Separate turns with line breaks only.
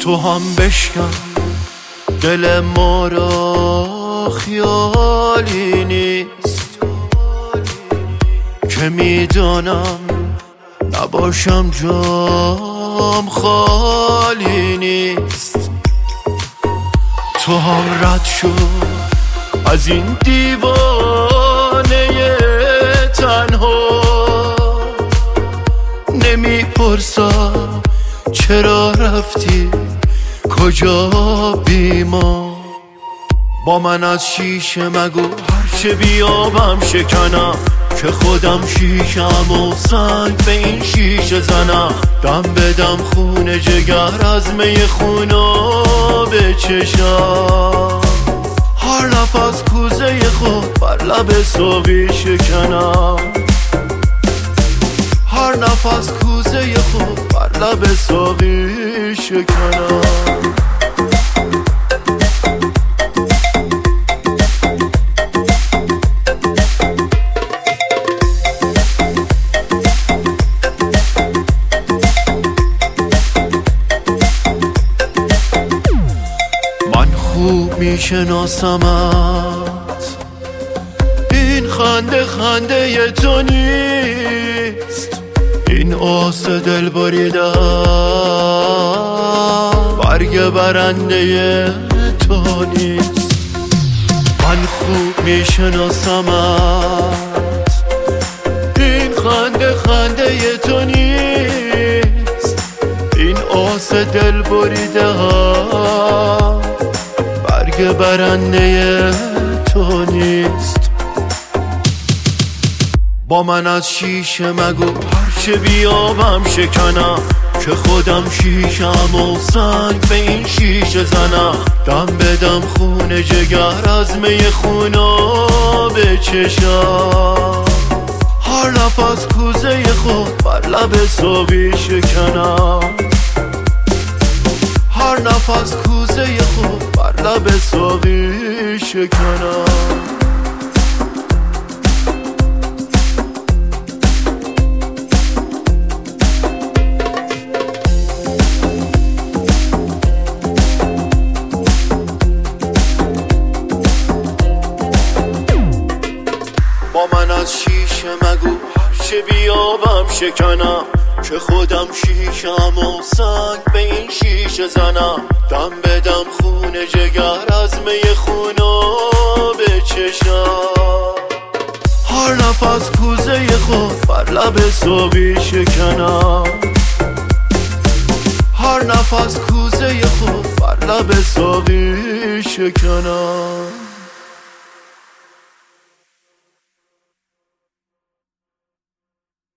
تو هم بشکن دل ما را، خیالی نیست که میدانم نباشم جام خالی نیست. تو هم رد شو از این دیوانه تنها، نمیپرسم چرا رفتی کجا بی ما. با من از شیشه مگو هرچه بیابم شکنم، که خودم شیشم و سنگ به این شیشه زنم. دم بدم خون جگر از می خونا بچشم، هر نفس کوزه خود بر لب ساقی شکنم، هر نفس کوزه خود بر لب ساقی شکنم. خوب میشناسمت، این خنده خنده تو نیست، این آس دل بریده برگ برنده تو نیست. من خوب میشناسمت، این خنده خنده تو نیست، این آس دل بریده که برنده تو نیست. با من از شیشه مگو هرچه بیابم شکنم، که خودم شیشم و سنگ به این شیشه زنم. دم بدم خون جگر از می خونا بچشم، هر نفس کوزه خود بر لب ساقی شکنم، هر نفس کوزه خود بر لب ساقی شکنم. با من از شیشه مگو هرچه بیابم شکنم، که خودم شیشم و سنگ به این شیشه زنم. دم بدم خون جگر از می خونا بچشم، هر نفس کوزه خود بر لب ساقی شکنم، هر نفس کوزه خود بر لب ساقی شکنم.